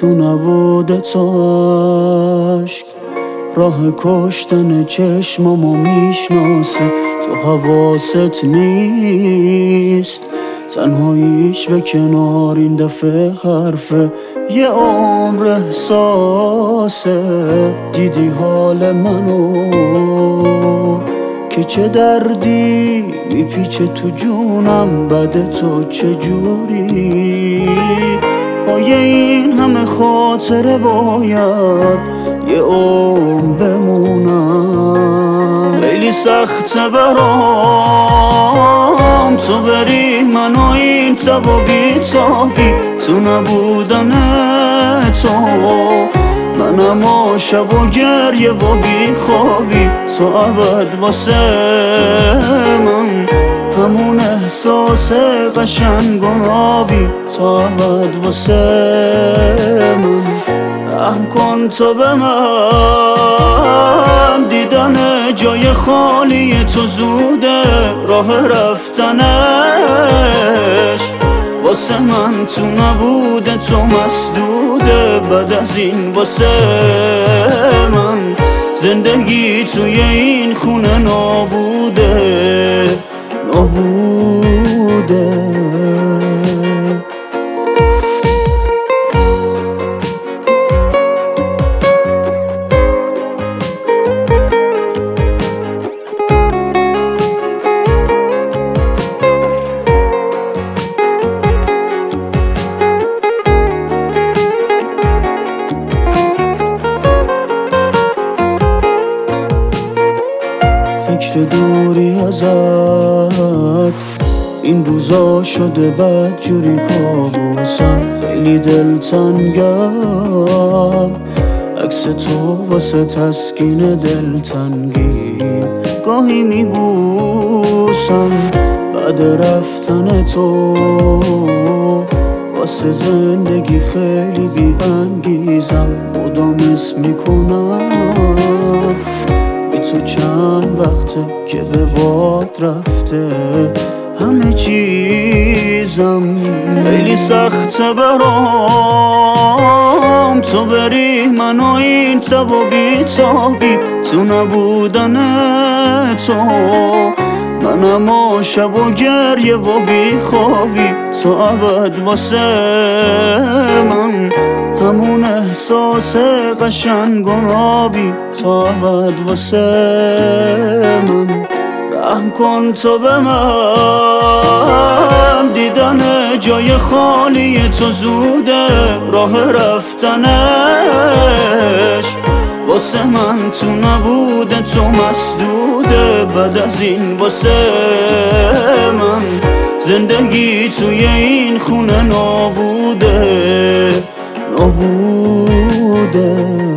تو نبوده تو عشق راه کشتن چشمامو میشناسه، تو حواست نیست تنهاییش به کنار، این دفعه حرفه یه عمر احساسه. دیدی حال منو که چه دردی میپیچه تو جونم، بده تو چجوری پای این همه خاطره باید یه عمر بمونم. خیلی سخته برام تو بری منو این تب و بیتابی، تو نبودن تو منم و شب و گریه و بیخوابی، تو ابد واسه من همون احساس قشنگ و آبی، تو ابد واسه من. رحم کن تو به من، دیدن جای خالی تو زوده، راه رفتنش واسه من تو نبوده تو مسدوده، بعد از این واسه من زندگی توی این خونه نابوده نابوده. فکر دوری ازت این روزا شده بد جوری کابوسم، خیلی دلتنگم عکس تو واسه تسکین دلتنگی گاهی میبوسم. بعد رفتن تو واسه زندگی خیلی بی‌انگیزم، مدام اسم میکنم تو چند وقته که به باد رفته همه چیزم. خیلی سخته برام تو بری منو این تب و بیتابی، تو نبودن تو منم و شب و گریه و بیخوابی، تو ابد واسه من همون احساس قشنگ و آبی، تو ابد واسه من. رحم کن تو به من، دیدن جای خالی تو زوده، راه رفتنش واسه من تو نبوده تو مسدوده، بعد از این واسه من زندگی توی این خونه نابوده نابوده.